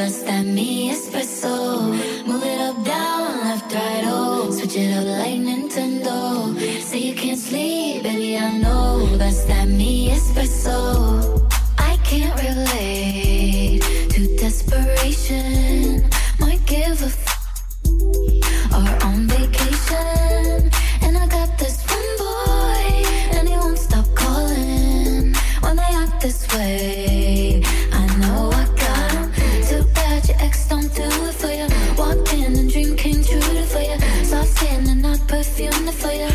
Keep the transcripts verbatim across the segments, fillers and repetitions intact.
that's that me espresso. Move it up, down, left, right, oh. Switch it up like Nintendo. Say you can't sleep, baby, I know. That's that me espresso. I can't relate to desperation. Might give a f- or on vacation. And I got this one boy, and he won't stop calling when they act this way. I know I got him. Too bad your ex don't do it for you. Walked in and dream came true for you. Soft skin and not perfume for you.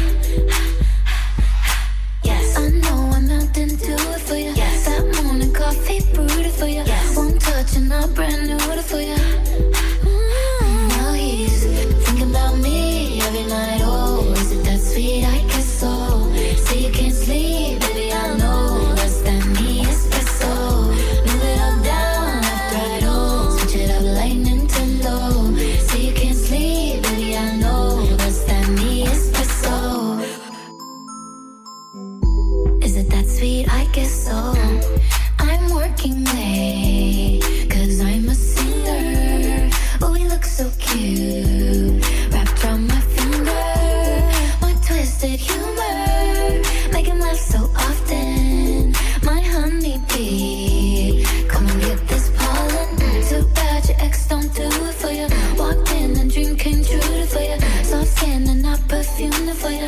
Yes, I know I'm out and do it for you. Yes, that morning coffee brewed it for you. Yes, one touch and I brand new it for you. Mm, now he's thinking about me every night. Oh, is it that sweet? I guess so. Say you can't sleep, baby, I know. That's that me espresso. Move it up, down, left, right, oh. Switch it up like Nintendo. Say you can't sleep, baby, I know. That's that me espresso. Is it that sweet? I guess so. I'm working late, cause I'm a singer. Oh, we look so cute, wrapped around my finger. My twisted humor, make him laugh so often. My honeybee, come and get this pollen. Too bad your ex don't do it for you. Walked in and dream came true for you. Soft skin and not perfume for you.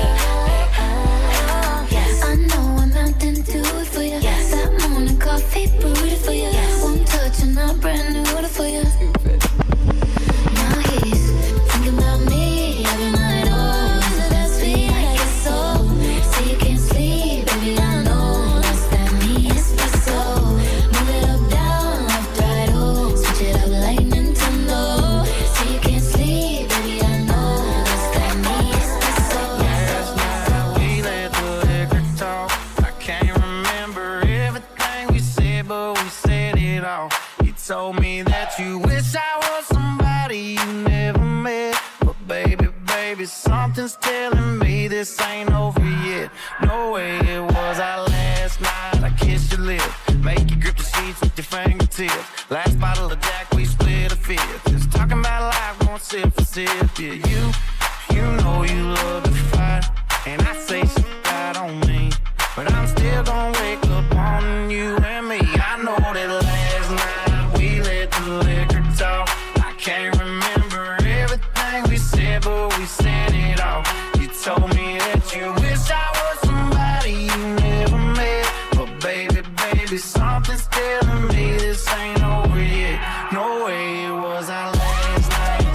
Yes, I know I'm out and do it for you. Yes, that morning coffee brewed it for you. Yes, one touch and I brand new it for you. Now he's thinking about me every night. Oh, is it that sweet? I guess so. Say you can't sleep, baby, I know. That's that me espresso. Move it up, down, left, right, oh. Switch it up like Nintendo. Say you can't sleep, baby, I know. That's that me espresso. Last night we let the liquor talk. I can't remember everything we said, but we said it all. You told me that you wish I was somebody you never met. But baby, baby, something's telling me this ain't over yet. No way it was our last night. I kissed your lips, make you grip the sheets with your fingertips. Last bottle of Jack, we split a fifth. Just talking about life, going sip for sip. Yeah, you, you know you love to fight, and I say shit out on me, but I'm still gonna wake up on you and me. I know that last night we let the liquor talk. I can't remember everything we said, but we said it all. You told me that you wish I was somebody you never met. But baby, baby, something's telling me this ain't over yet. No way it was our last night.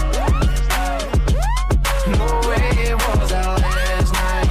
No way it was our last night.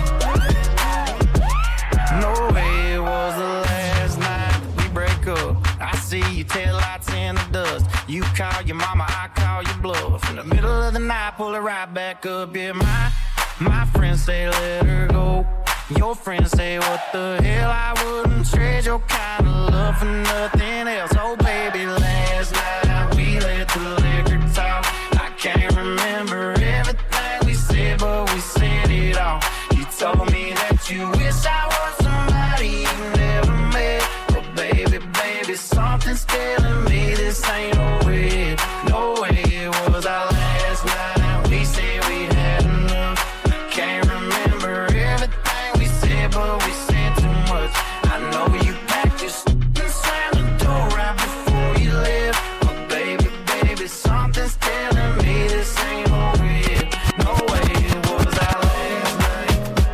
No way it was the last night. We break up, I see you taillights in the dust. You call your mama, I call your bluff. In the middle of the night, pull it right back up. Yeah, my, my friends say let her go. Your friends say what the hell, I wouldn't trade your kind of love for nothing else. Oh baby, last night we let the liquor talk. I can't remember everything we said, but we said it all. You told me that you wish I was somebody you never met. But baby, baby, something's telling me this ain't over yet. No way it was our last night. We said we'd had enough. Can't remember everything we said, but we said too much. I know you packed your stuff and slammed the door right before you left. But baby, baby, something's telling me this ain't over yet. No way it was our last night.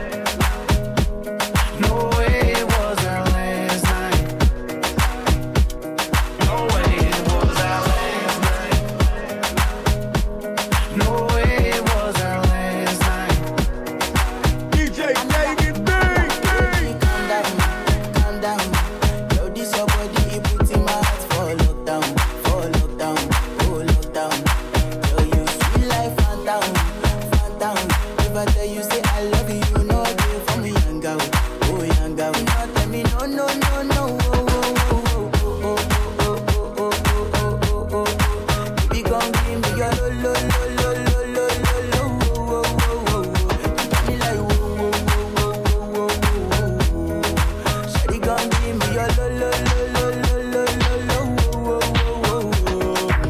No way it was our last night. No way it was our last night. No way it was our last night. D J David B. Calm down, calm down. Yo, this your body, it puts in my heart for lockdown, for lockdown, for lockdown. Yo, you sweet life, phantom, phantom. If I tell you say I love you, you know it for me, young girl, oh young girl. You not tell me no, no, no, no. Oh, oh, oh, oh, oh, oh, oh, oh, oh, oh, oh. Baby, come give me your lo, lo, lo, lo, lo, lo, lo, lo. Oh, oh, oh, oh, oh. You got me like whoa, whoa, whoa, whoa, whoa, whoa, whoa. Shawty, come give me your lo, lo, lo, lo, lo, lo, lo, lo. Oh, oh, oh, oh, oh.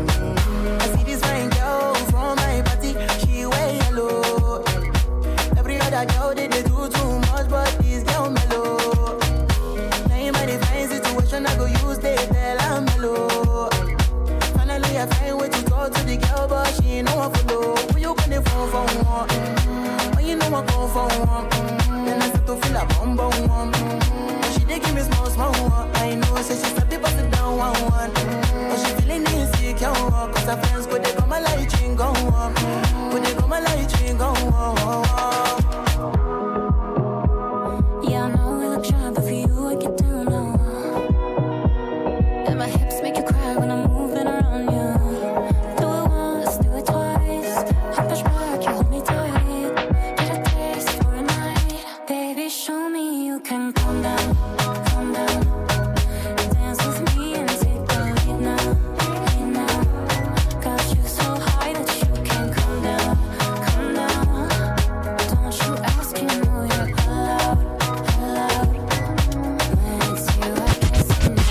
one. When you know I go for one, then I start to feel a bum bum one. But she dey give me small small one. I know, say she start to bust it down one one. But she feeling insecure, cause her friends go they go my light ring go on, go they go my light ring go on. Yeah, I know we look shy, but for you I get down low. And my hips make you cry when I'm moving around you. Do it once, do it twice. I push back, you hold me tight. Get a taste for a night. Baby, show me you can calm down, calm down. Dance with me and take the lead now, lead now. Got you so high that you can't come down, come down. Don't you ask, you know you're allowed, allowed. When it's you, I can't say no.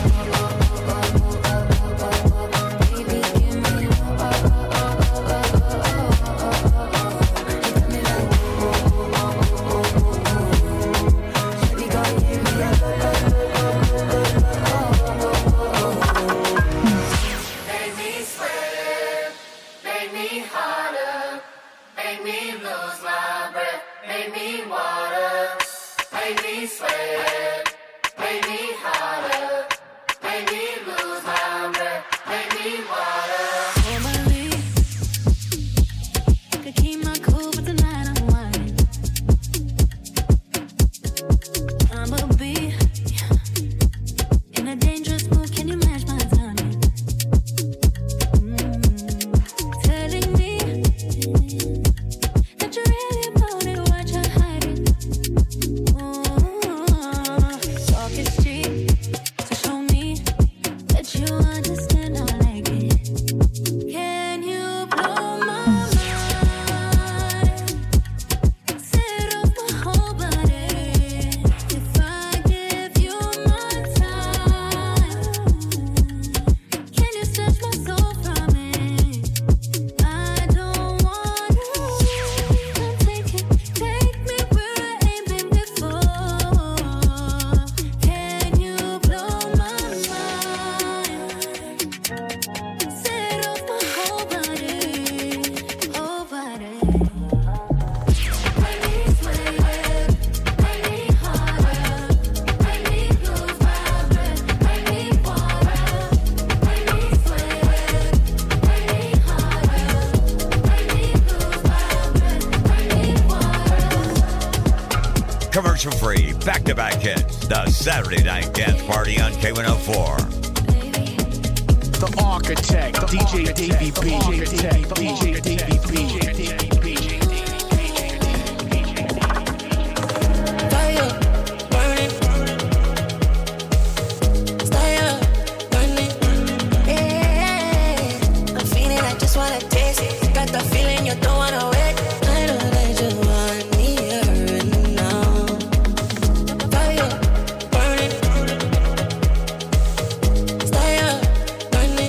Baby, give me oh, oh, oh, oh, oh, oh, oh. You got me like oh, oh, oh, oh, oh, oh. Shawty gon' give me a oh, oh, oh, oh, oh, oh, oh. Make me sweat, make me hotter, make me lose my breath, make me water, make me sweat, make me hotter, make me lose my breath, make me water. Hold my lead. Could keep my cool, but tonight I'm whining. I'ma be in a dangerous mood. Can you match my timing? Mm. Telling me that you really about it, what you're hiding. Ooh. Talk is cheap, so show me that you understand how I like it. Can you blow my mind? Set off my whole body. If I give you my time, can you snatch my soul from it? I don't wanna take it, take me where I ain't been before. Can you blow my mind? Set off my whole body, whole body. Make me sweat, make me hotter, make me lose my breath, make me water, make me sweat, make me hotter, make me lose my breath, make me water. Commercial free, back-to-back hits. The Saturday Night Dance Party on K one oh four. The architect, D J Davey B. Architect, D J Davey B. Fire, burning, fire, burning. Yeah, I'm feeling, I just wanna taste it. Got the feeling you don't wanna wait. I know that you want me here and now. Fire, burning, fire, burning.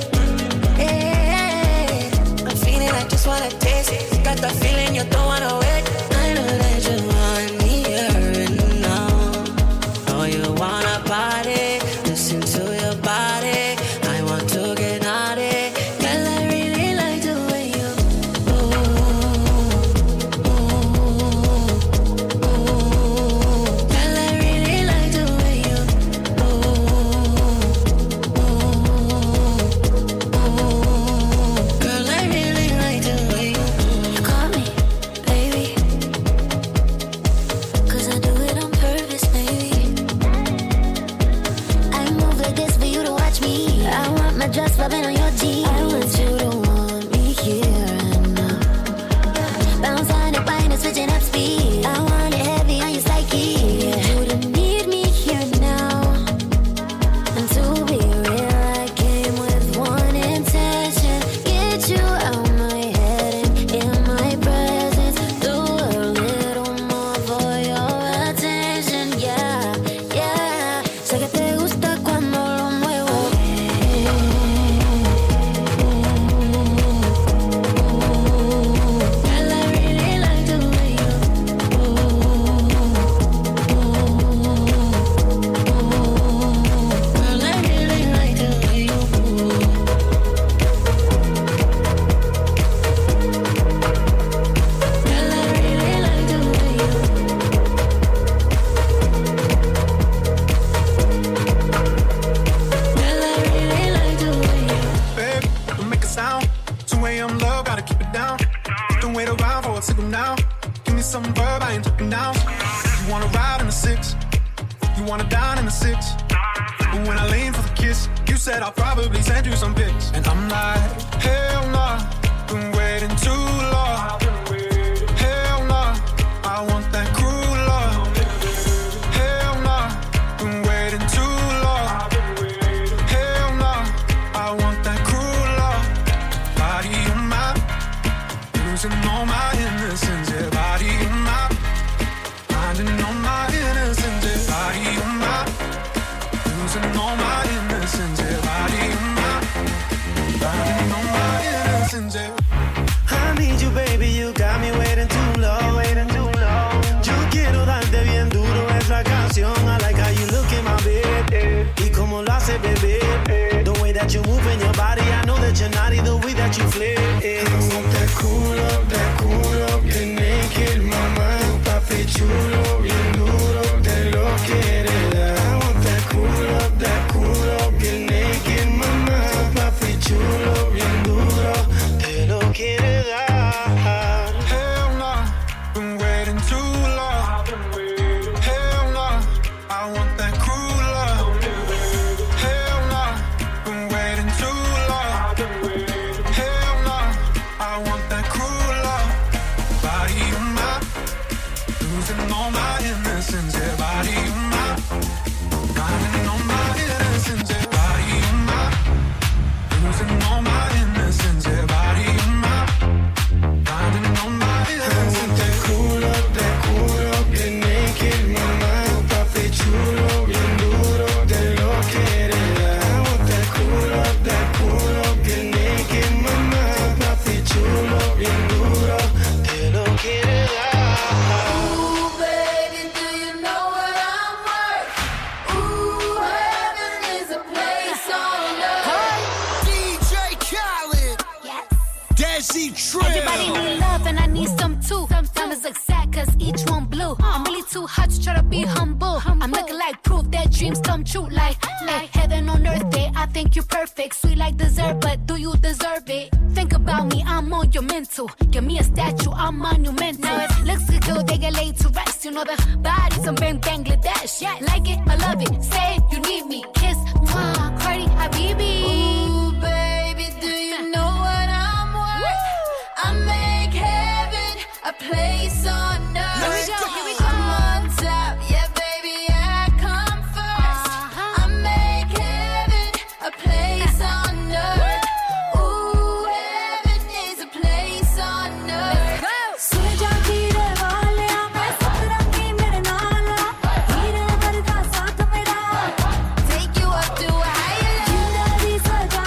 Yeah, I'm feeling, I just wanna taste it. Got the feeling you don't wanna wait. I know that you want me here and now. Oh, you wanna party? Listen to your body. I want to get naughty. Girl, I really like the way you ooh, ooh, ooh. Girl, I really like the way you ooh, ooh, ooh. Girl, I really like the way you. You got me, baby. single now. Give me some verb, I ain't talking now. You wanna ride in the six, you wanna dine in the six. But when I lean for the kiss, you said I'll probably send you some pics. And I'm like, hell nah, been waiting too long. Hell nah, I want that cruel love. Hell nah, been waiting too long. Hell nah, I want that cruel love. Body of mine, losing all my innocence. Yeah, body of mine, finding all my innocence. Yeah, body of mine, losing all my innocence. Yeah, body of mine, finding all my innocence. Yeah. I need you, baby, you got me waiting too long, waiting too long. Yo quiero darte bien duro esa canción. I like how you look in my bed, y como lo hace, baby. The way that you move in your body, I know that you're naughty. The way that you flex. I want that cool up, that cool up, get naked, mama. Papi chulo, bien duro, te lo quiere dar. I want that cool up, that cool up, get naked, mama. Papi chulo, bien duro, te lo quiere dar. Hell nah, been waiting too long. Hell nah, I want that cruel love. Hell nah, been waiting too long. Hell nah, I want that cruel love. Body of mine, losing all my innocence. Yeah, body of mine, finding all my innocence. Yeah, body of mine, losing all my innocence. Yeah, body of mine, finding all my innocence. That cool up, that cool up, get naked, mama. Papi chulo, bien duro, te lo quiere dar. I want that cool up, that cool up, get naked, mama. Papi chulo, bien duro, te lo quiere dar. Ooh, baby, do you know what I'm worth? Ooh, heaven is a place on earth. D J Khaled, Yes. Desi Trill. Everybody need love and I need some too. Diamonds look sad cause each one blue. I'm really too hot to try to be humble. I'm looking like proof that dreams come true. Like, like heaven on earth, eh? I think you're perfect. Sweet like dessert, but do you deserve it? Think about me, I'm on your mental. Give me a statue, I'm monumental. Now it looks good, they get laid to rest. You know the bodies from Bangladesh. Yeah, like it, I love it. Say you need me. Kiss, mwah, Cardi, Habibi. Ooh, baby, do you know what I'm worth? I make heaven a place on earth. Here we go, here we go. I'm on top, yeah, baby, I come first. Uh-huh. I make heaven a place on earth. Ooh, heaven is a place on earth. Take you up to a higher level.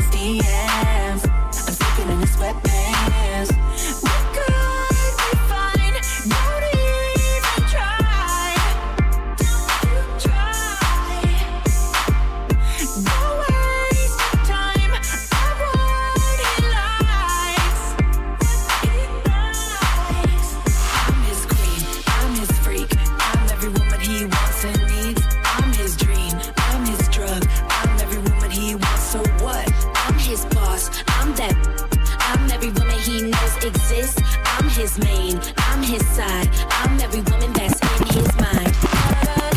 his D Ms. I'm sleeping in his sweatpants. What could be fine? Don't even try. Don't try. Don't waste your time. I'm what he likes. What he likes. I'm his queen. I'm his freak. I'm every woman he wants and needs. I'm his dream. I'm his drug. I'm every woman he wants. So what? I'm his boss. I'm that. I'm every woman he knows exists. I'm his main. I'm his side. I'm every woman that's in his mind. I'm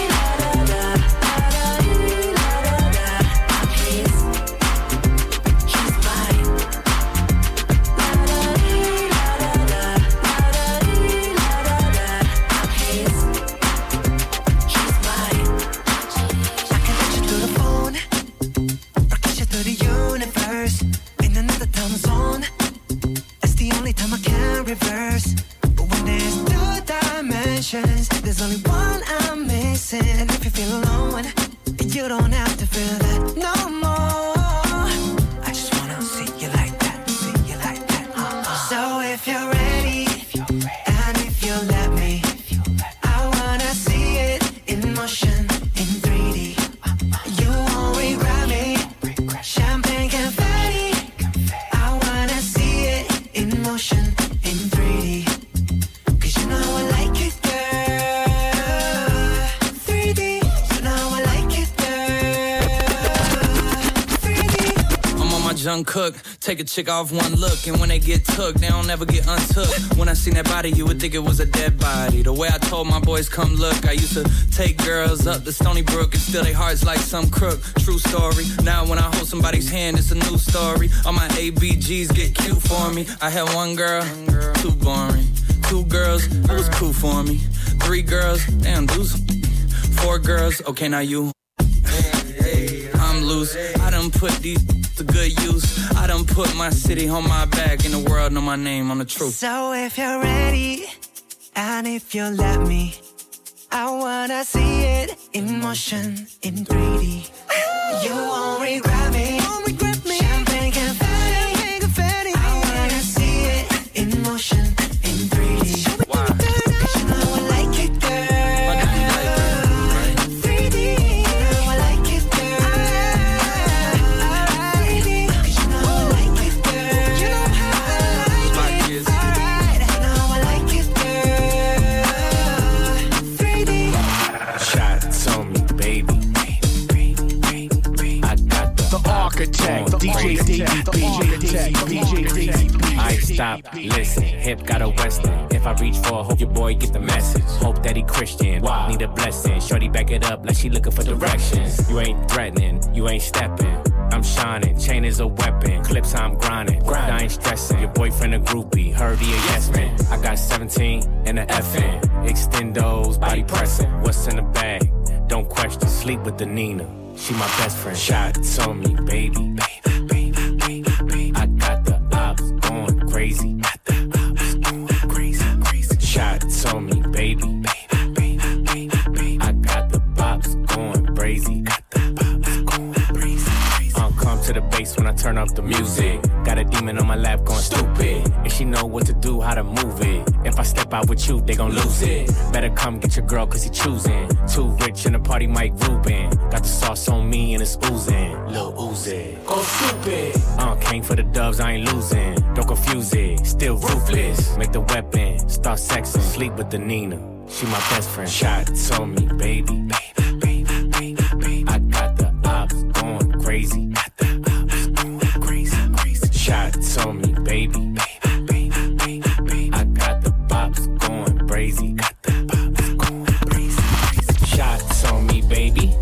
his. He's mine. I'm his. He's mine. I can touch you through the phone, or kiss you through the universe, in another time zone. That's the only time I can reverse. But when there's two dimensions, there's only one I'm missing. And if you feel alone, you don't have to feel that no more. I just wanna see you like that, see you like that. Uh-uh. So if you're ready, and if you let me, I wanna see it in motion, in three D. You won't regret me. Champagne confetti. I wanna see it in motion, in three D. Cause you know I like it, girl. three D. You know I like it, girl. three D. I'm on my junk cook, take a chick off one look, and when they get took, they don't ever get untook. When I seen that body, you would think it was a dead body. The way I told my boys, come look, I used to take girls up to Stony Brook and steal their hearts like some crook. True story. Now when I hold somebody's hand, it's a new story. All my A B Gs get cute for me. I had one girl, too boring. Two girls, it was cool for me. Three girls, damn, lose. Four girls, okay, now you. I'm loose. I done put these to good use. I done put my city on my back, and the world know my name on the truth. So if you're ready, and if you let me, I wanna see it in motion, in three D. You won't regret me. Champagne confetti. I wanna see it in motion, in three D. Why? Cause you know I like it, girl. three D. You know I like it, girl. three D. Cause you know I like it, girl. You know how I like it. Alright. You know I like it, girl. three D. Shots on me, baby. I got the, The architect, D J Davey B. D J Davey B. I ain't stop, listen, hip got a western. If I reach for a hope your boy get the message. Hope that he Christian, wow. Need a blessing. Shorty back it up like she looking for directions. You ain't threatening, you ain't stepping. I'm shining, chain is a weapon. Clips I'm grinding, grind. I ain't stressing. Your boyfriend a groupie, heard he a yes man. I got seventeen and a F N. Extendos, body pressing. What's in the bag? Don't question, sleep with the Nina. She my best friend. Shots on me, baby. I got the ops going crazy. Shots on me, baby. I got the pops going crazy. I'll come to the bass when I turn up the music. Got a demon on my lap going stupid. And she know what to do, how to move it. If I step out with you, they gon' lose it. Better come get your girl, cause he choosing. Too rich in the party, Mike Rubin. Got the sauce on me and it's oozing. Lil Uzi. Go stupid. Uh, came for the dubs, I ain't losing. Don't confuse it, still ruthless. Make the weapon, start sexing. Sleep with the Nina, she my best friend. Shots on me, baby. I got the ops going crazy. Shots on me, baby. I got the pops going crazy. Shots on me, baby.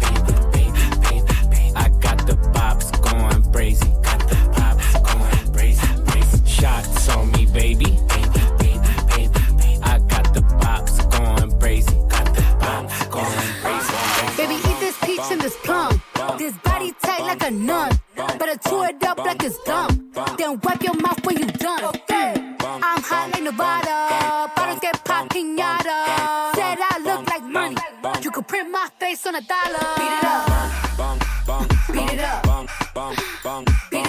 I got the pops going crazy. Shots on me, baby. I got the pops going crazy. Baby, eat this peach and this plum. This body tight like a nun. Better chew it up like it's gum. Then wipe your mouth when you done. I'm hot like Nevada. Bottles get pop pinata. Said I look like money. You could print my face on a dollar. Beat it up. Beat it up. Beat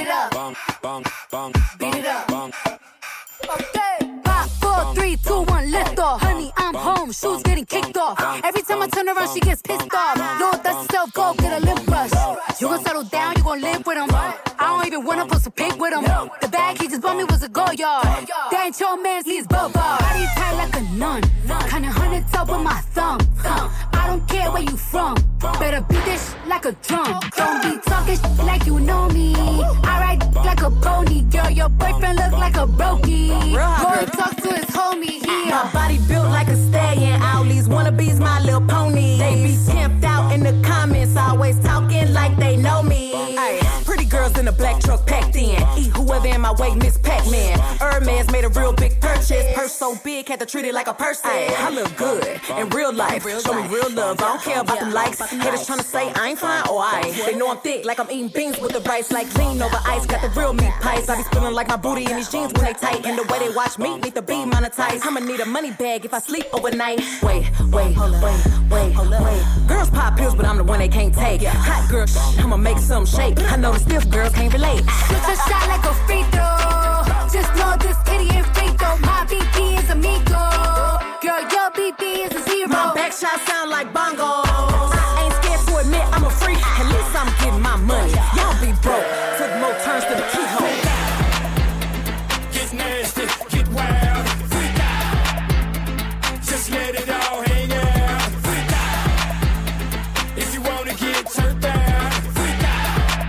her shoes getting kicked off. Every time I turn around, she gets pissed off. Lord, that's herself, go get a lip brush. You gon' settle down, you gon' live with him. I don't even wanna post a pic with him. The bag he just bought me was a go yard. That ain't your man's, he's bubba. Body tight like a nun. Kinda hundred top with my thumb. I don't care where you from. Better beat this sh- like a drum. Don't be talking sh- like you know me. I ride like a pony. Girl, your boyfriend look like a brokey. Go talk to his homie here. My body built like a stallion. All these wannabes, my little pony. They be pimped out in the comments, always talking like they know me. Ay, pretty girls in a black truck packed in. Eat whoever in my way, Miss Pac-Man. Hermes made a real big purchase. Purse so big, had to treat it like a person. Ay, I look good in real life. Show me real love. I don't care about them likes. Haters tryna say I ain't fine or I ain't. They know I'm thick, like I'm eating beans with the rice, like lean over ice. Got the real meat pies. I be spilling like my booty in these jeans when they tight. And the way they watch me need to be monetized. I'ma need a money bag if I sleep overnight. Wait, wait, wait, wait, wait. Girls pop pills, but I'm the one they can't take. Hot girl, shh, I'ma make some shake. I know the stiff girls can't relate. Shoot a shot like a free throw. Just know this kitty ain't free throw. My B P is amigo. Girl, your B P is a zero. My back shot sound like bongos. I ain't scared to admit I'm a freak. At least I'm getting my money. Y'all be broke. Took more turns to the keyhole. Get nasty, get wild. Freak out. Just let it all hang out. Freak out. If you wanna get turned down. Freak out.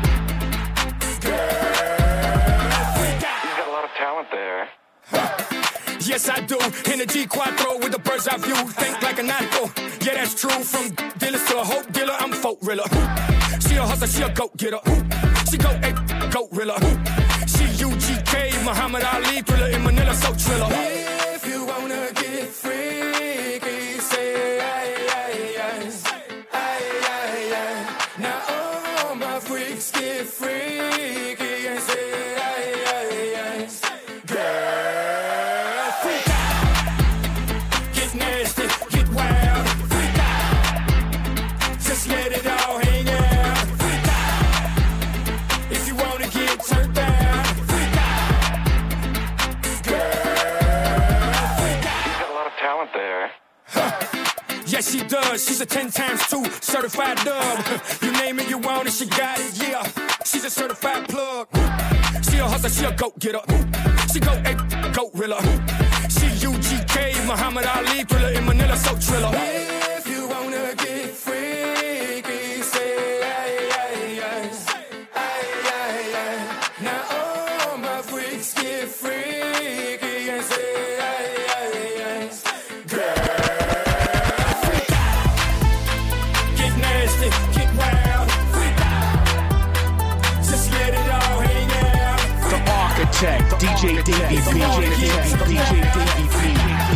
Girl, freak out. You've got a lot of talent there. Yes, I do. In a G Quattro with the bird's eye view. Think like a narco. Yeah, that's true. From dealers to a hope dealer, I'm folk riller. She a hustler, she a goat getter. She go a goat riller. She U G K, Muhammad Ali, thriller in Manila, so triller. If you wanna get freaky, say aye, aye, aye. Aye, aye, aye. Now all my freaks get freaky and say aye, aye, aye. Girl, freak out. Get nasty, get wild. Freak out. Just let it all hang out. Freak out. If you wanna get turned down. Freak out. Girl, freak out. You've got a lot of talent there. Yes, she does. She's a ten times two certified dub. You name it, you want it, she got it, yeah. She's a certified plug. She a hustler, she a goat getter. She go a goat riller. She U G K, Muhammad Ali, thriller in Manila, so triller. If you wanna get freaky, say aye, aye, aye. Aye, aye, aye. Now all my freaks get freaky and say aye, aye, aye. Girl, freak out. Get nasty, get wild. Freak out. Just let it all hang out. The Architect, D J Davey B. D J Davey B.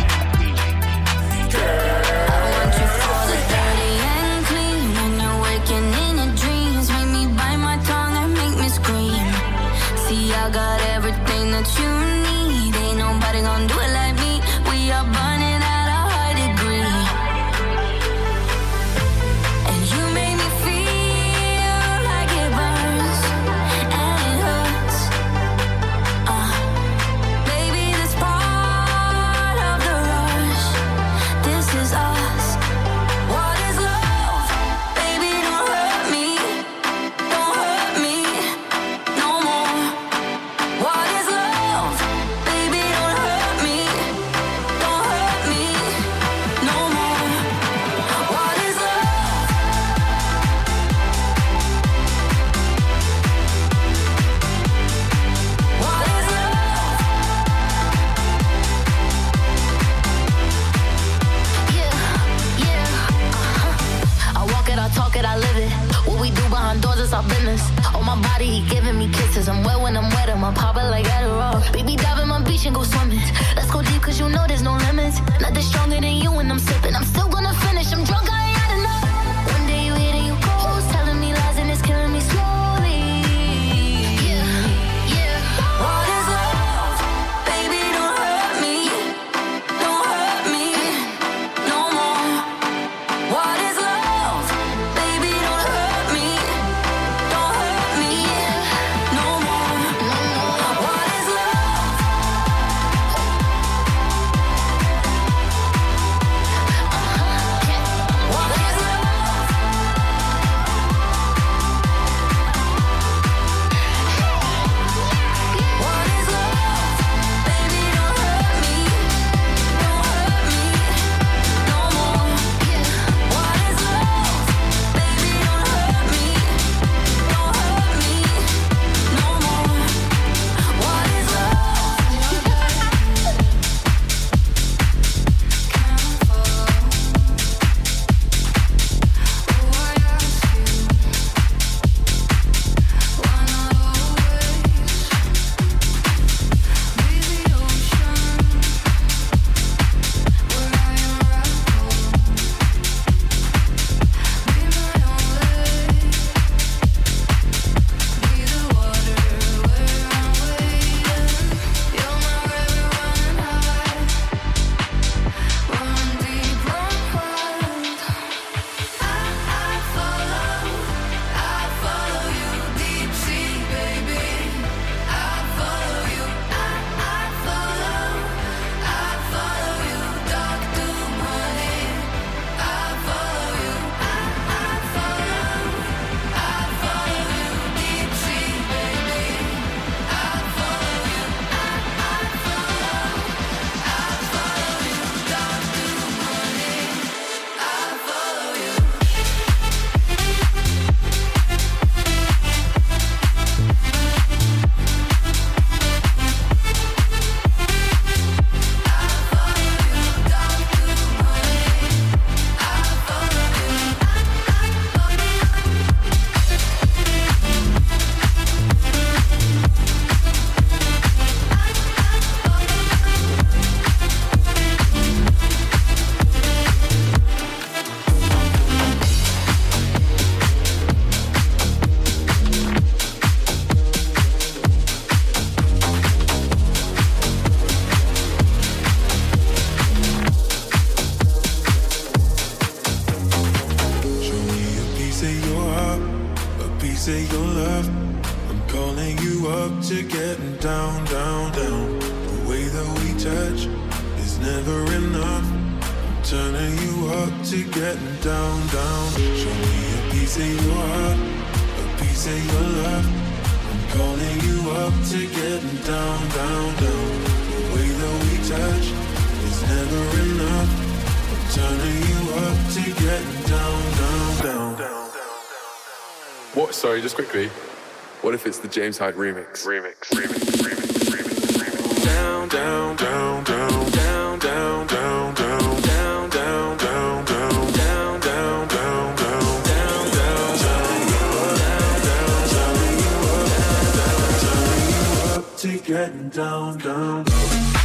I want you for the dirty and clean. When you're waking in your dreams, make me bite my tongue and make me scream. See, I got everything that you need. Ain't nobody gonna do it like me. We are burning at a high degree. And you make me feel like it burns and it hurts. Uh, baby, this part of the rush. This is us. What is love? Baby, don't hurt me. Don't hurt me no more. What is love? Baby, don't hurt me. Don't hurt me no more. What is love? What is love? Yeah, yeah, uh-huh. I walk it, I talk it, I live it. What we do behind doors is our business. On my body, he giving me kisses. I'm wet when I'm wet, I'm popping like Adderall. Baby, dive in my beach and go swimming. Let's go deep, cause you know there's no limits. Nothing stronger than you when I'm sipping. I'm still gonna finish, I'm drunk, I ain't had enough. One day you hit and you go, telling me lies and it's killing me slowly. Yeah, yeah. What is love? Baby, don't hurt me. Don't hurt me no more. What is love? Baby, don't hurt me. Don't hurt me no more. What is love? up to getting down, down, down. The way that we touch is never enough. I'm turning you up to getting down, down. Show me a piece of your heart, a piece of your love. I'm calling you up to getting down, down, down. The way that we touch is never enough. I'm turning you up to getting down, down, down, down. What? Sorry, just quickly. What if it's the James Hype remix? Remix, remix, remix, remix, remix. Down, down, down, down, down, down, down, down, down, down, down, down, down, down, down, down, down, down, down, up to getting down, down, down.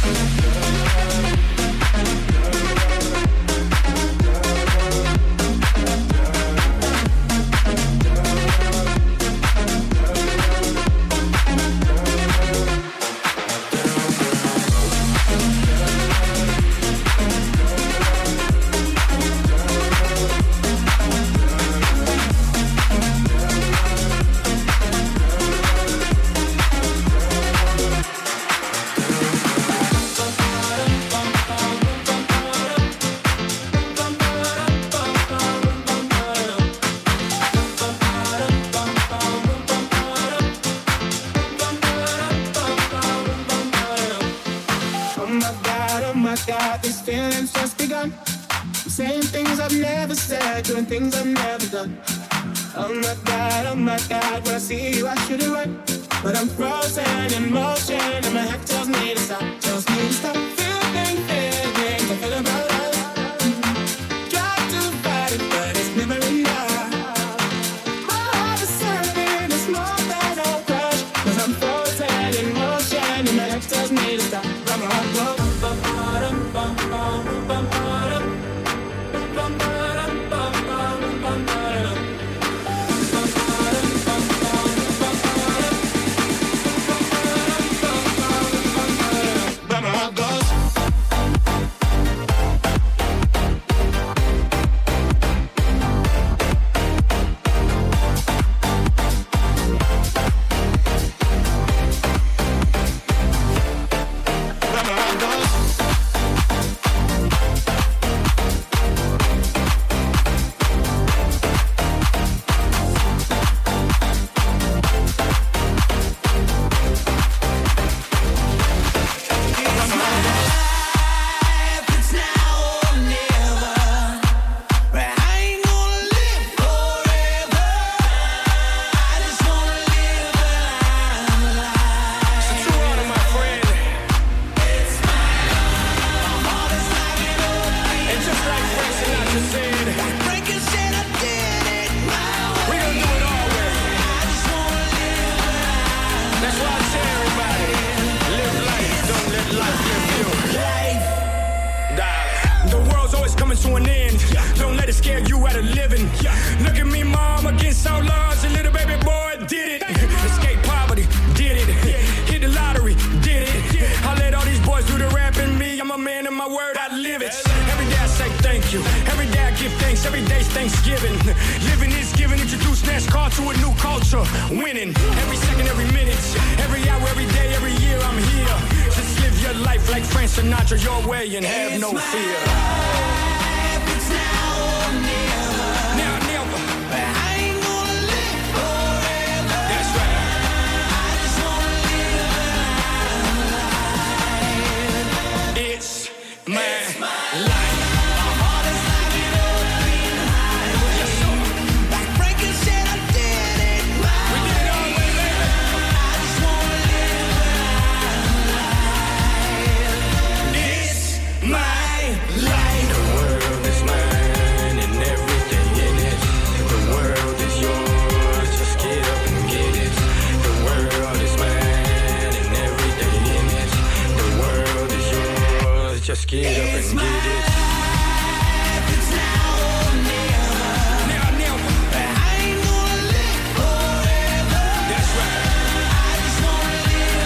Doing things I've never done. Oh my God, oh my God, when I see you I should have run, but I'm frozen in motion and my head tells me to stop, tells me to stop. Feeling feelings I feel about us. Try to fight it, but it's never enough. My heart is surfing, it's more than a crush, cause I'm frozen in motion and my head tells me to stop. But my heart goes bum bum bum bum bum bum. Just get up and get it. It's now or never. Now, never. I ain't gonna live forever. That's right. I just wanna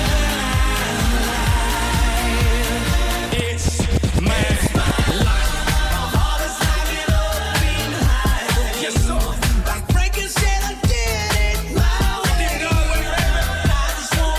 live my life. It's my life. My heart is like an open highway. Yes, sir. Like Franklin said, I did it my way. I did it all the way. I just wanna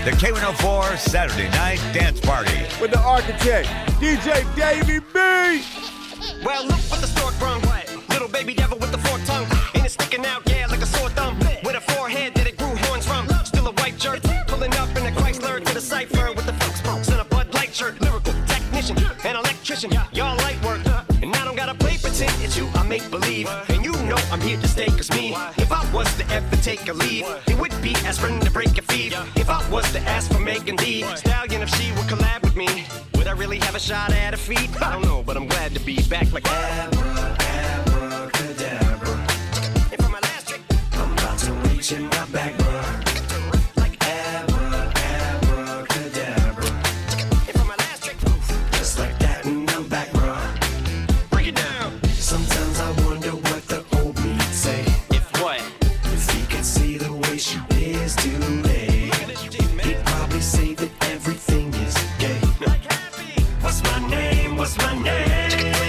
The K one oh four Saturday Night Dance Party. With the architect, D J Davey B. Well, look what the stork brung. Little baby devil with the forked tongue. Ain't it sticking out, yeah, like a sore thumb. With a forehead that it grew horns from. Still a white jerk, pulling up in a Chrysler to the cipher with the folks smokes and a Bud Light shirt. Lyrical technician, an electrician, y'all light work. And I don't gotta play pretend, it's you I make believe. And you know I'm here to stay, cause me, if I was to ever take a leave, it would be aspirin to break a fever. If I was to ask for Megan D Stallion, if she would collab with me, would I really have a shot at her feet? I don't know, but I'm glad to be back like Abra, abracadabra. And for my last trick, I'm about to reach in my back, bruh. Like Abra, abracadabra. And for my last trick, just like that, and I'm back, bruh. Break it down. Sometimes I wonder what the old me say. If what? If he could see the way she is today, he'd probably say that everything is gay. What's my name? What's my name?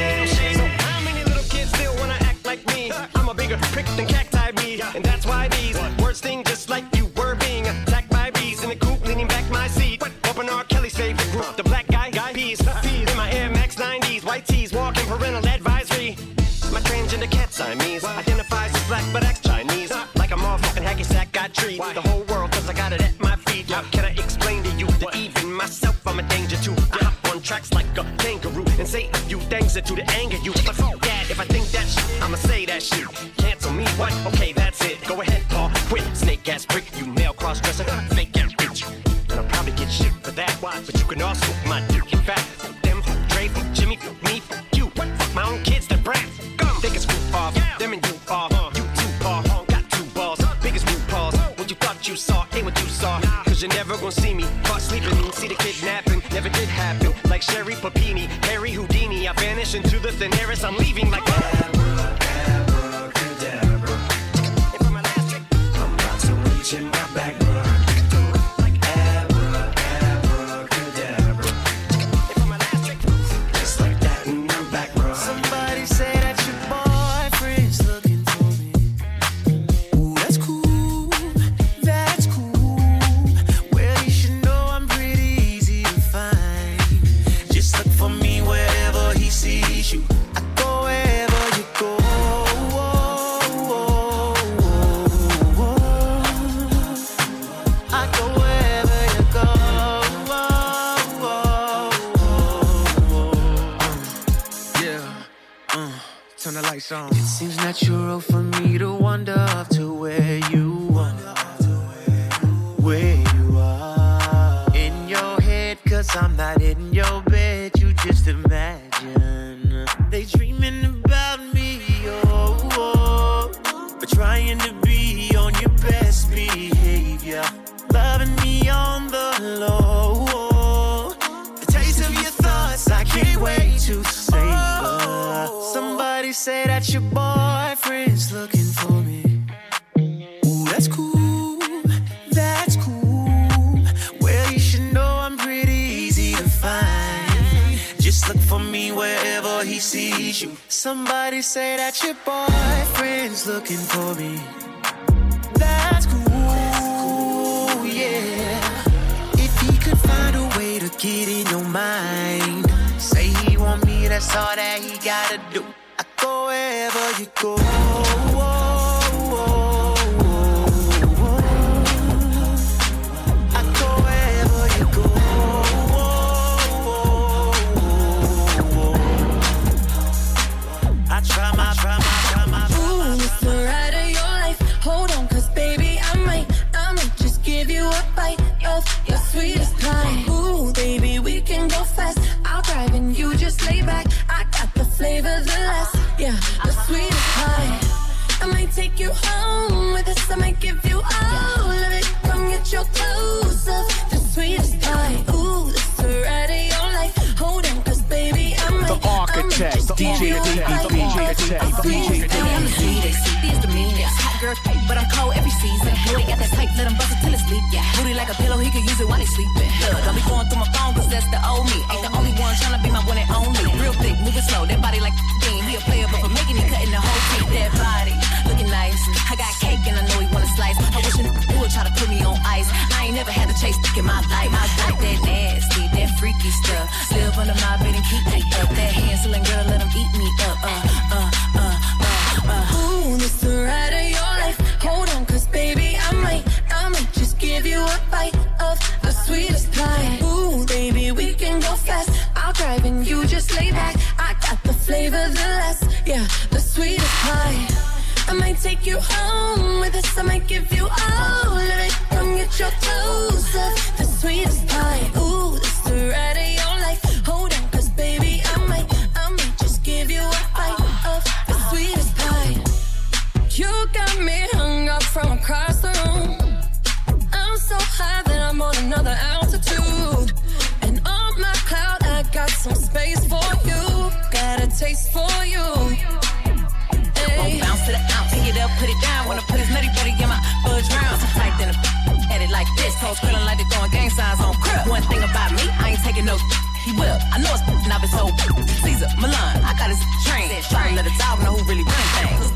So how many little kids still wanna act like me? I'm a bigger prick than cacti me, and that's why these words sting just like you were being attacked by bees in the coop, leaning back my seat. Open R. Kelly's favorite group, the black guy, guy peas, peas in my Air Max nineties, white tees, walking parental advisory. My transgender cat Siamese identifies as black but acts Chinese, like a motherfucking hacky sack. Got treat the whole world 'cause I got it at my feet. How can I explain to you that even myself I'm a danger to? I hop on tracks like a kangaroo and say a few things that do to anger you. But fuck that, if I think that shit, I'ma say that shit. Cancel me, what? Okay, that's it. Go ahead, Paul, quit. Snake ass prick, you male cross dresser, fake ass bitch. And I'll probably get shit for that. But you can also my dick. In fact, fuck them, fuck Dre, fuck Jimmy, fuck me, fuck you. Fuck my own kids, the brats. Go, they can screw off. Them and you off. You two paw, got two balls, biggest root paws. What you thought you saw ain't what you saw. Cause you're never gonna see me caught sleeping. See the kidnapping, never did happen. Like Sherry Papini, Harry Houdini. I vanish into the thin air as I'm leaving like Abra, abracadabra. And for my last trick, I'm about to reach in my back, bruh. Like Abra, abracadabra. And for my last trick, just like that, and I'm back, bruh. Somebody say that your boyfriend's looking for me. Ooh, that's cool, that's cool. Well, you should know I'm pretty easy to find. Just look for me wherever he sees you. I go wherever you go. I go wherever you go. Yeah, uh, turn the lights on. It seems natural for me to wander up to where you are, where you are. In your head, cause I'm not in your bed. You just imagine they dreaming about me, oh, oh. But trying to be on your best behavior, loving me on the low. The taste of your thoughts, I can't wait to savor. Somebody say that your boyfriend's looking for me. Ooh, that's cool, that's cool. Well, you should know I'm pretty easy to find. Just look for me wherever he sees you. Somebody say that your boyfriend's looking for me. That's cool, yeah. If he could find a way to get in your mind, say he want me, that's all that he gotta do. I go wherever you go. I go wherever you go. I try my, try my, try my, try my. Ooh, it's the ride of your life. Hold on, cause baby, I might, I might just give you a bite of your sweetest pie. Ooh, baby, we can go fast. I'll drive and you just lay back. I got the flavor, the last, yeah, the sweetest pie. I might take you home with us. I might give you all of it. Come get your clothes off. The sweetest pie. Ooh, it's the ride of your life. Hold on, cause baby, I might, The architect, D J D V B, D J D V B. I'm the sweetest, sweetest to me. Yeah, hot girl, but I'm cold every season. Boy, got that tight, let him bust it till it's sleep. Yeah, booty like a pillow, he can use it while he's sleeping. Look, don't be going through my phone, cause that's the old me. Ain't the only one tryna be my one and only. Real thick, moving slow, that body like thing. He a player, but for making it, cutting the whole team. That body, looking nice. I got cake and I know he wanna slice. I wish a nigga would try to put me on ice. I ain't never had to chase the Look at my life, my life, that nasty, that freaky stuff. Live under my bed and keep me up. That Hansel and Gretel, let them eat me up. Uh, uh, uh, uh, uh. Ooh, this the ride of your life. Hold on, cause baby, I might, I might just give you a bite of the sweetest pie. Ooh, baby, we can go fast. I'll drive and you just lay back. I got the flavor, the less, yeah, the sweetest pie. I might take you home with us. I might give you all of it. Come get your clothes up. The sweetest pie. Ooh, this the ride of your life. Hold on, cause baby, I might, I might just give you a bite of the sweetest pie. You got me hung up from across the room. I'm so high that I'm on another altitude. And on my cloud, I got some space for you. Got a taste for you. Hey. Bounce to the ounce, pick it up, put it down. Wanna put his nutty buddy in my budge round. I'm tight then a at it like this. Toes curling like they throwing gang signs on crib. One thing about me, I ain't taking no. He will. I know it's and I've been so. Caesar, Milan, I got his train. Trying to let a dog know who really run things.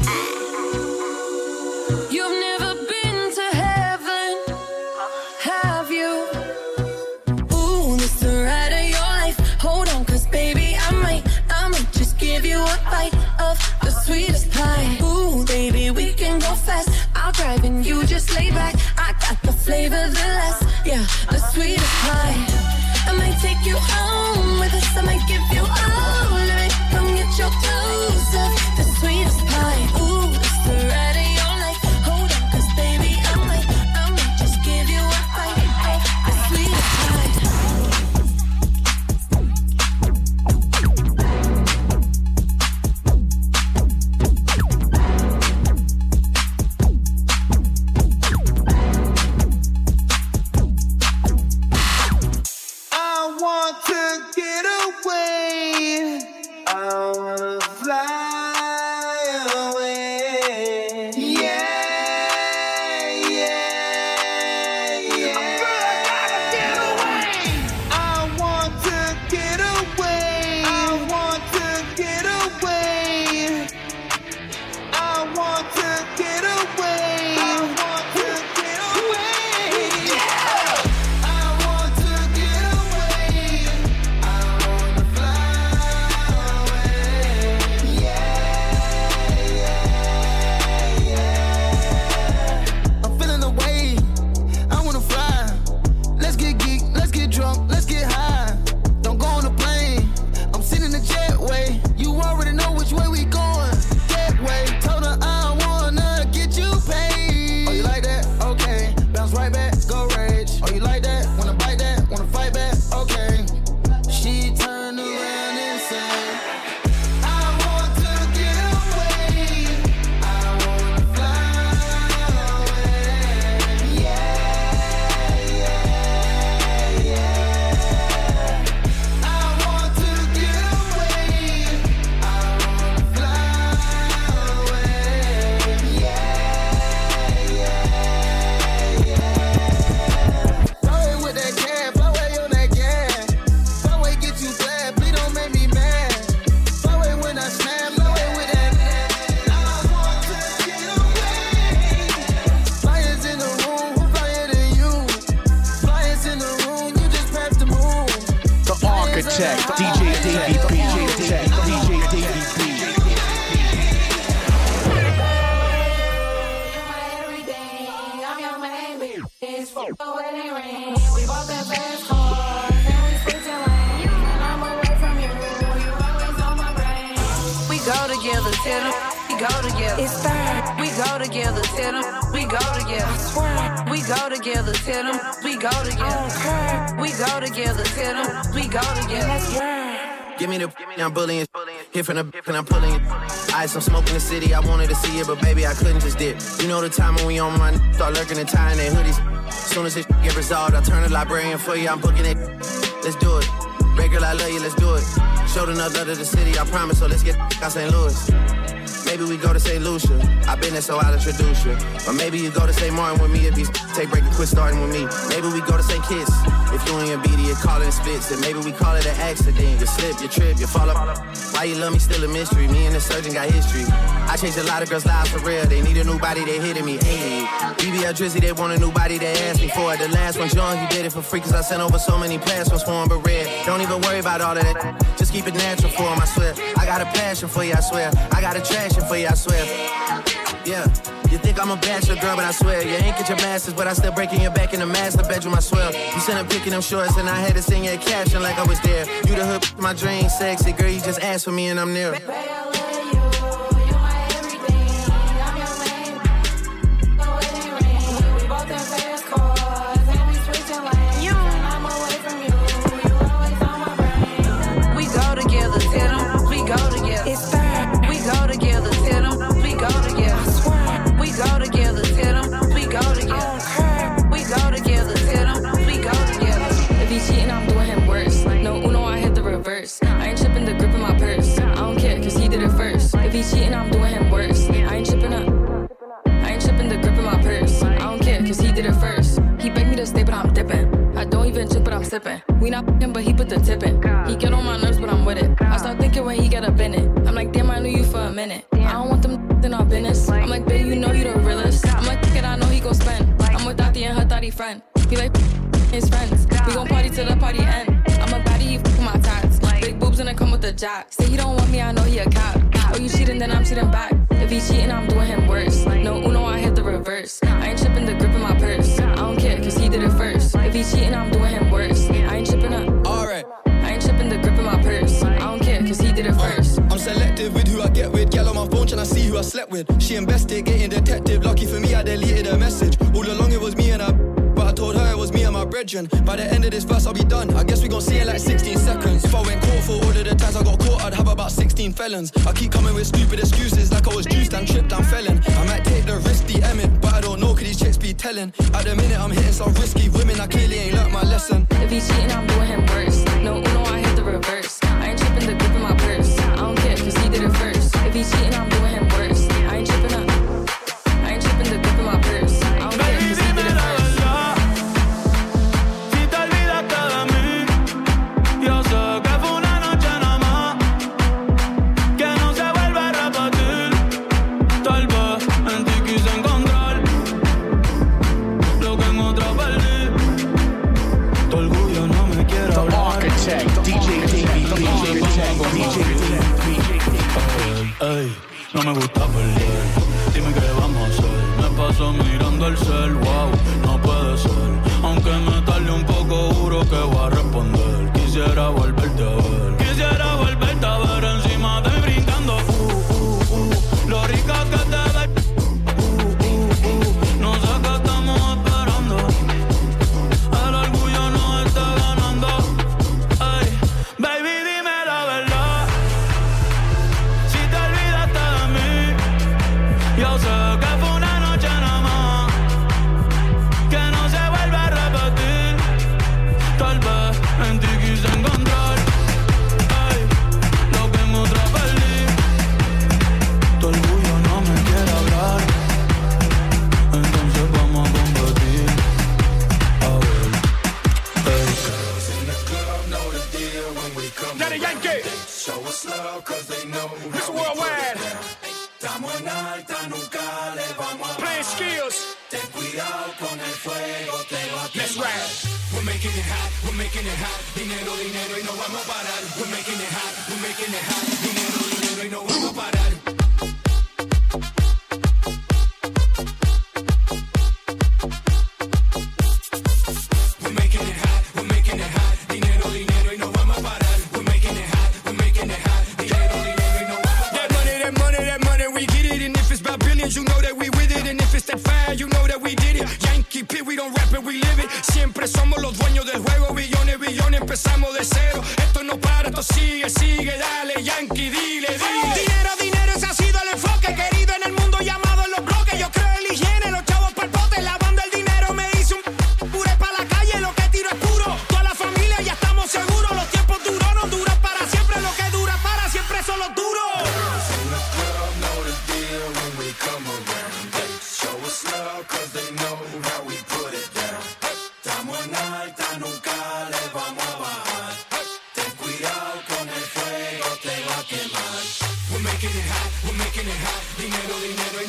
You've never been to heaven, have you? Ooh, this the ride of your life. Hold on, cause baby, I might, I might just give you a bite of the sweetest pie. Ooh, baby, we can go fast. I'll drive and you just lay back. I got the flavor, the less, yeah, the sweetest pie. I might take you home with us. I might give you all of it. Come get your clothes up. The sweetest pie. Ooh, it's the ride of your life. Hold on, cause baby, I might, I might just give you a bite of the sweetest pie. I want to get away. I wanna fly away. Yeah, yeah, yeah. I get away. I want to get away. I want to get away. I want to get away. I want to get away. Yeah. I want to get away. I wanna fly away. Yeah, yeah, yeah. I'm feeling the way. I wanna fly. Let's get geek, let's get drunk, let's get high. Don't go on the plane. I'm sitting in the jetway. You already know which way we going. Getway. Told her I wanna get you paid. Oh, you like that? Okay. Bounce right back, go rage. Oh, you like that? Wanna bite that? Wanna fight back? Okay. She turned around and said, I want to get away. I wanna fly away. Yeah, yeah, yeah. I want to get away. I wanna fly away. Yeah, yeah, yeah. Throw it with that cab, blow away on that gas. Blow away, get you glad, please don't make me mad. Blow away when I snap, blow away with that. I want to get away. Flyers in the room, who flyer than you? Flyers in the room, you just passed the moon. The Architect, D J Davey B. D J Davey B. We go together, tell them. We go together. It's third. We go together, tell them. We go together. Swear. We go together, tell them. We go together. We go together, tell them. We go together. Give me the, I'm bullying. Hit from the, and I'm pulling it. I had some smoke in the city, I wanted to see it, but baby, I couldn't just dip. You know the time when we on my start lurking and tying their hoodies. Soon as this get resolved, I'll turn the librarian for you, I'm booking it. Let's do it. Baby girl, I love you, let's do it. Showed enough love to the city, I promise, so let's get out Saint Louis. Maybe we go to Saint Lucia. I've been there, so I'll introduce you. Or maybe you go to Saint Martin with me if you take break and quit starting with me. Maybe we go to Saint Kitts. If you and your B D, you call it splits. And maybe we call it an accident. You slip, you trip, you fall up. Why you love me, still a mystery. Me and the surgeon got history. I changed a lot of girls' lives for real. They need a new body, they hitting me. Hey, B B L Drizzy, they want a new body, they asked me for it. The last one, John, he did it for free, cause I sent over so many plasmas for him, but red. Don't even worry about all of that. Just keep it natural for him, I swear. I got a passion for you, I swear. I got a attraction for you, I swear. Yeah. You think I'm a bachelor girl, but I swear you ain't get your masters, but I still breaking your back in the master bedroom, I swear. You sent a pic in them shorts and I had to sing your caption like I was there. You the hood, my dream, sexy girl, you just asked for me and I'm near. I ain't tripping the grip in my purse. I don't care, cause he did it first. If he cheating, I'm doing him worse. I ain't tripping up. I ain't tripping the grip in my purse. I don't care, cause he did it first. He begged me to stay, but I'm dipping. I don't even drink, but I'm sipping. We not f***ing, but he put the tip in. He get on my nerves, but I'm with it. I start thinking when he get up in it. I'm like, damn, I knew you for a minute. I don't want them in our business. I'm like, babe, you know you the realest. I'm like, fuck it, I know he gon' spend. I'm with Tati and her thotty friend. He like, his friends. We gon' party till the party end. I'm a baddie, he f***ing my tats. Big boobs and I come with the jack. Say he don't want me, I know he a cop. Oh, you cheating, then I'm cheating back. If he cheating, I'm doing him worse. No Uno, I hit the reverse. I ain't tripping the grip in my purse. I don't care, cause he did it first. If he cheating, I'm doing him worse. I ain't tripping up. Alright. I ain't tripping the grip in my purse. I don't care, cause he did it first. I'm selective with who I get with. Girl on my phone trying to see who I slept with. She investigating detective. Lucky for me, I deleted her message. All along it was me and her, but I told her it was me and my brethren. By the end of this verse, I'll be done. I guess we gon' see it like sixteen seconds. If I went court for all of the times I got caught, I'd have about sixteen felons. I keep coming with stupid excuses like I was juiced and tripped and felon. I might take the risk, D M it, but I don't know, could these chicks be telling? At the minute, I'm hitting some risky women, I clearly ain't learnt my lesson. If he cheating, I'm doing him worse. No Uno, I hit the reverse. I ain't tripping the grip in my purse. I don't care, cause he did it first. If he cheating, I'm doing him worse. I ain't tripping up. I ain't tripping the grip in my purse. I don't care, cause he did it first. Ey, no me gusta perder. Dime qué vamos a hacer. Me paso mirando el cel, wow, no puede ser. Aunque me tarde un poco, juro que voy a responder. Quisiera volverte a ver. Quisiera volverte a ver encima de mí brincando. Uh, uh, uh. Lo rica que te ves. Uh, uh, uh. No sé qué estamos esperando. El orgullo no está ganando. Ey, baby, dime la verdad. Yo sé que fue una noche nada más, que no se vuelve a repetir. Tal vez en ti quise encontrar, ey, lo que en otra perdí. Tu orgullo no me quiere hablar, entonces vamos a competir. A ver, ey. Daddy Yankee, Miss Worldwide. Estamos en alta, nunca le vamos a Playing skills. Ten cuidado con el fuego, te va a quemar. Let's rap. We're making it hot, we're making it hot. Dinero, dinero y no vamos a parar. We're making it hot, we're making it hot. Dinero, dinero y no vamos a parar. We're making it hot, we're making it hot. Dinero, dinero y no vamos a parar. We're making it hot, we're making it hot. Dinero, dinero y no vamos a parar. That money, that money, that money, we get it. And if it's about billions, you know that we with it. And if it's that fire, you know that we did it. Yankee P, we don't rap it, we live it. Siempre somos los dueños del juego. Billones, billones, empezamos de cero. Esto no para, esto sigue, sigue. Dale, Yankee, dile, dile. Dinero, dinero, ese ha sido el enfoque. Querido en el mundo llamado en los bloques. Yo creo en la higiene, los chavos pa'l bote. Lavando el dinero me hice un puré pa' la calle. Lo que tiro es puro. Toda la familia ya estamos seguros. Los tiempos duros no duran para siempre. Lo que dura para siempre son los duros. Cause they know how we put it down. Estamos en alta, nunca le vamos a bajar. Ten cuidado con el fuego, te va a quemar.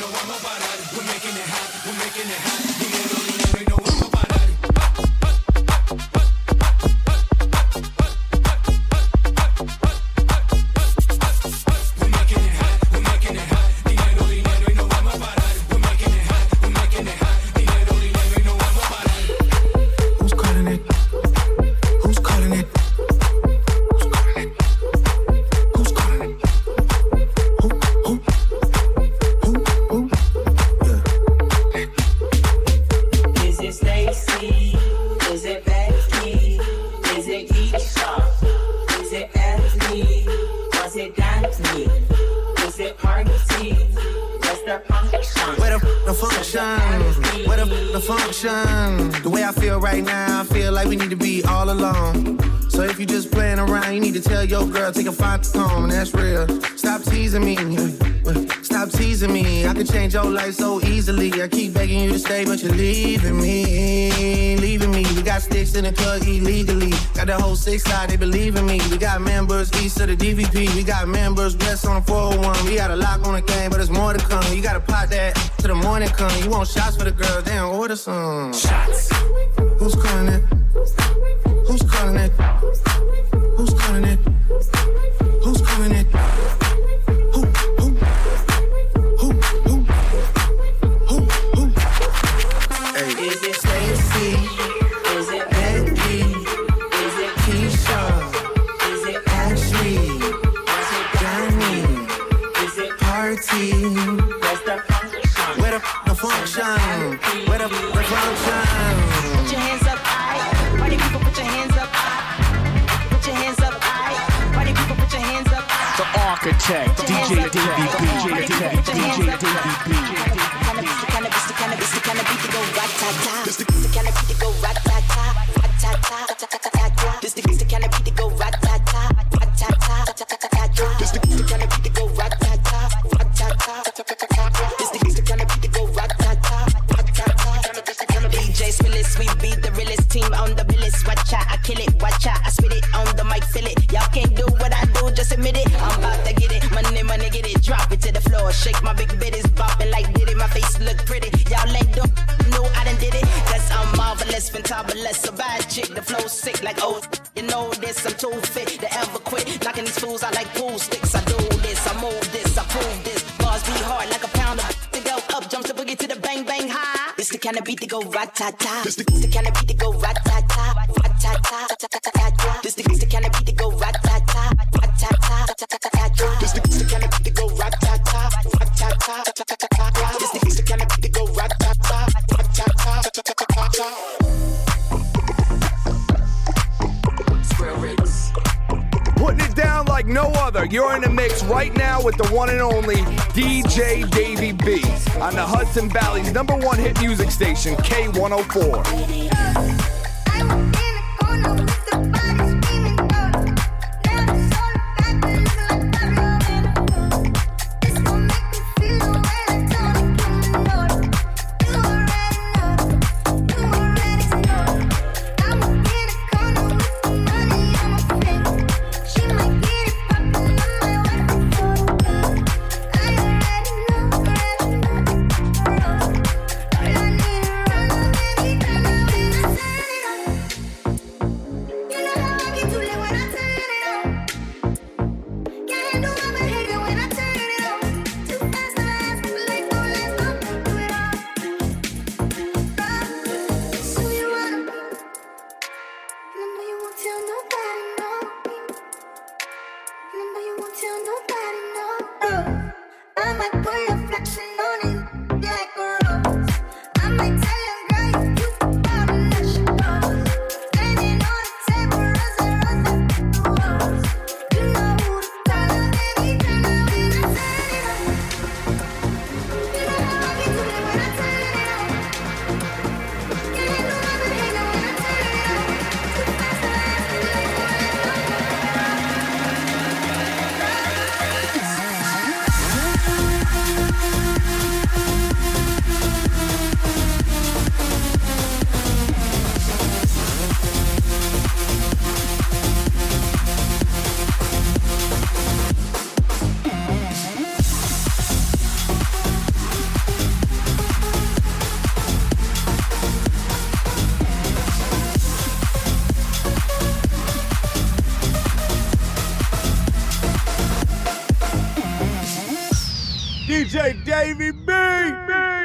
no vamos a parar. We're making it hot, we're making it hot. Dinero, dinero y no vamos a parar. We're making it hot, we're making it hot. Dinero, dinero y no vamos a parar. We're making it hot, we're making it hot. Dinero, dinero y no vamos a parar. Who's calling it? Who's calling it? Who's calling it? Who, who, who, who? Yeah. Is it Stacy? Is it Becky? Is it Keisha? Is it Anthony? Was it Daphne? Is it Party? What's the function? Where the, the function? Where the, the function? The way I feel right now, I feel like we need to be all alone. So if you just playing around, you need to tell your girl, take a fight home, and that's real. Stop teasing me. Stop teasing me. I can change your life so easily. I keep begging you to stay, but you're leaving me. Leaving me. We got sticks in the club illegally. Got the whole six side, they believe in me. We got members east of the D V P. We got members west on the four oh one. We got a lock on the game, but there's more to come. You gotta pot that till the morning come. You want shots for the girls, they don't order some. Shots. Who's calling it? Who's calling it? Who's calling it? Who's calling it? Who, who? Who, who? Who, who? Hey. Is it Stacy? Is it Becky? Is it Keisha? Is it Ashley? Is it Danny? Is it Party? What's the function? Where the, the function? Where the, the function? Put your hands up, I. Party people, put your hands up, I. Put your hands up, I. Party people, put your hands up, I. The architect, D J D V B, D J D V B. Cannabis, the cannabis, the cannabis, the cannabis to go rat-ta-ta. This the cannabis to go rat-ta-ta, rat-ta-ta, rat-ta-ta. This the cannabis to go rat-ta-ta, rat-ta-ta, rat-ta-ta. This the cannabis to go rat-ta-ta, rat-ta-ta, rat-ta-ta. This the cannabis to go rat-ta-ta, rat-ta-ta. D J Spillis, we be the realest team on the billis. Watch out, I kill it, watch out, I spit it on the mic, feel it. Y'all can't do what I do, just admit it. I'm about to get it, money, money, get it, drop it to the floor. Shake my big bitties, bopping like did it. My face look pretty, y'all ain't don't know I done did it. Cause I'm marvelous, fantabulous, a bad chick. The flow sick like oh, you know this. I'm too fit to ever quit. Knocking these fools out like pool sticks. I do this, I move this, I prove this. Bars be hard like a pound of to go up, jump to boogie to the bang bang high. It's the kind of beat to go rat-ta-ta. This the, the kind of beat to go rat-ta-ta, rat-ta-ta, rat-ta-ta. This the, the kind of beat to go rat-ta-ta, rat-ta-ta, rat-ta-ta. This the, the kind of beat to go rat-ta-ta, rat-ta-ta, rat-ta-ta. This the, the kind of beat to go rat-ta-ta, rat-ta-ta, rat-ta-ta. Putting it down like no other. You're in a mix right now with the one and only D J Davey B on the Hudson Valley's number one hit music station, K one oh four. J Davey B.